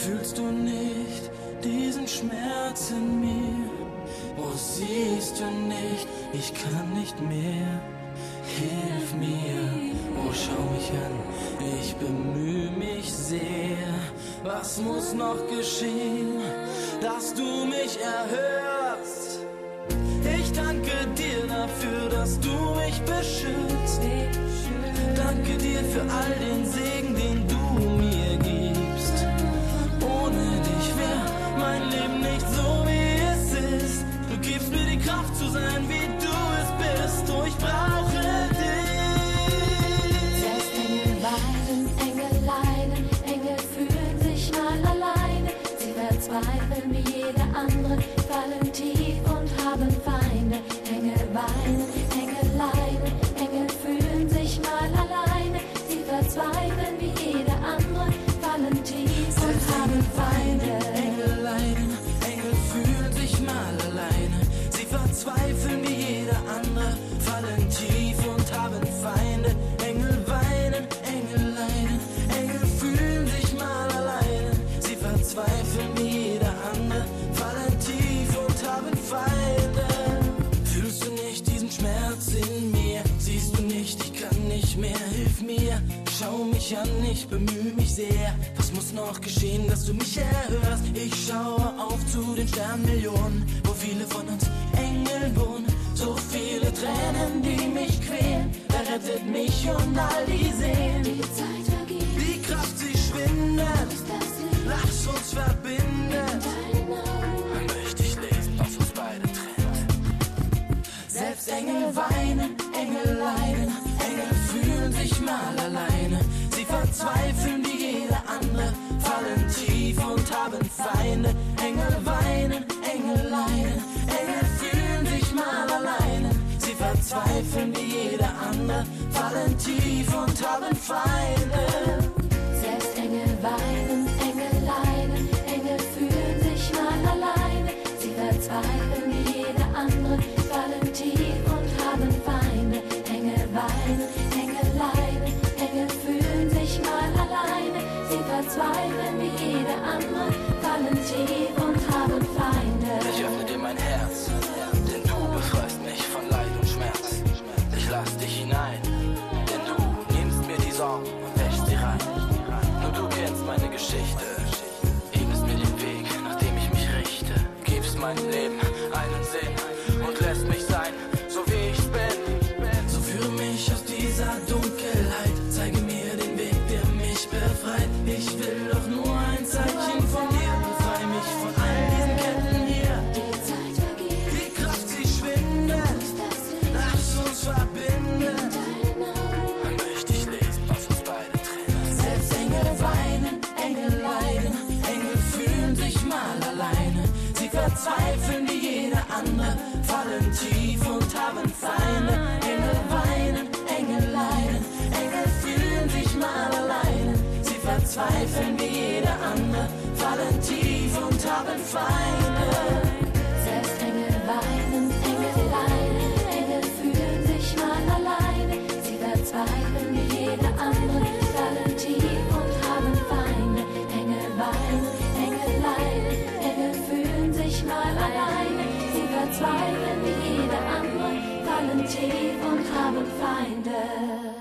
Fühlst du nicht diesen Schmerz in mir? Oh, siehst du nicht, ich kann nicht mehr. Hilf mir, oh, schau mich an, ich bemühe mich sehr. Was muss noch geschehen, dass du mich erhörst? Ich danke dir dafür, dass du mich beschützt. Danke dir für all den Segen, den du mir gibst. Ohne dich wäre mein Leben nicht so, wie es ist. Du gibst mir die Kraft zu sein, wie du es bist. Oh, ich brauche dich. Selbst Engel weinen, Engel leiden, Engel fühlen sich mal alleine. Sie verzweifeln wie jeder andere, fallen tief und haben Feinde. Engel weinen, Engel leiden, Engel fühlen sich mal alleine. Sie verzweifeln wie jeder andere, fallen tief und haben Feinde. Engel leiden, Engel fühlen sich mal alleine. Sie verzweifeln wie jeder andere, fallen tief und haben Feinde. Engel weinen, Engel leiden, Engel fühlen sich mal alleine. Sie verzweifeln wie jeder andere, fallen tief und haben Feinde. Fühlst du nicht diesen Schmerz in mir? Siehst du nicht, ich kann nicht mehr, hilf mir. Schau mich an, ich bemühe mich sehr. Was muss noch geschehen, dass du mich erhörst? Ich schaue auf zu den Sternmillionen, wo viele von uns Engel wohnen. So viele Tränen, die mich quälen. Wer rettet mich und all die Seelen? Die Zeit vergeht, Die Kraft, sie schwindet. ist das Licht Lass uns verbinden. in deinen Augen. Man möchte ich lesen, was uns beide trennt. Selbst Engel weinen, Engel leiden, Engel fühlen sich mal alleine. Sie verzweifeln wie jeder andere, fallen tief und haben Feinde. Engel weinen, Engel leiden, Engel fühlen sich mal alleine. Sie verzweifeln wie jeder andere, fallen tief und haben Feinde. Selbst Engel weinen, Engel leiden, Engel fühlen sich mal alleine. Sie verzweifeln wie jeder andere, fallen tief und haben Feinde. Engel weinen, Engel leiden, Engel fühlen sich mal alleine. Sie verzweifeln wie jeder andere, fallen tief und haben Feinde. Ich öffne dir mein Herz, denn du befreist mich von Leid und Schmerz. Ich lass dich hinein, denn du nimmst mir die Sorgen und wäschst sie rein. Nur du kennst meine Geschichte, ebnest mir den Weg, nach dem ich mich richte. Gibst meinem Leben einen Sinn und lässt mich sein, so wie ich bin. So führe mich aus dieser Dunkelheit, zeige mir den Weg, der mich befreit. Ich will doch nur ein Zeichen von dir, befrei mich von all diesen Ketten hier. Die Zeit vergeht, Die Kraft, sie schwindet, ist das Licht lass uns verbinden. in deinen Augen. Man möchte ich lesen, was uns beide trennt. Selbst Engel weinen, Engel leiden, Engel fühlen sich mal alleine. Sie verzweifeln wie jeder andere, fallen tief und haben Feinde. Engel weinen, Engel leiden, Engel fühlen sich mal alleine. Sie verzweifeln wie jeder andere, fallen tief und haben Feinde. Selbst Engel weinen, Engel leiden, Engel fühlen sich mal alleine. Sie verzweifeln wie jeder andere, fallen tief und haben Feinde. Engel weinen, Engel leiden, Engel fühlen sich mal alleine. Sie verzweifeln wie jeder andere, fallen tief und haben Feinde.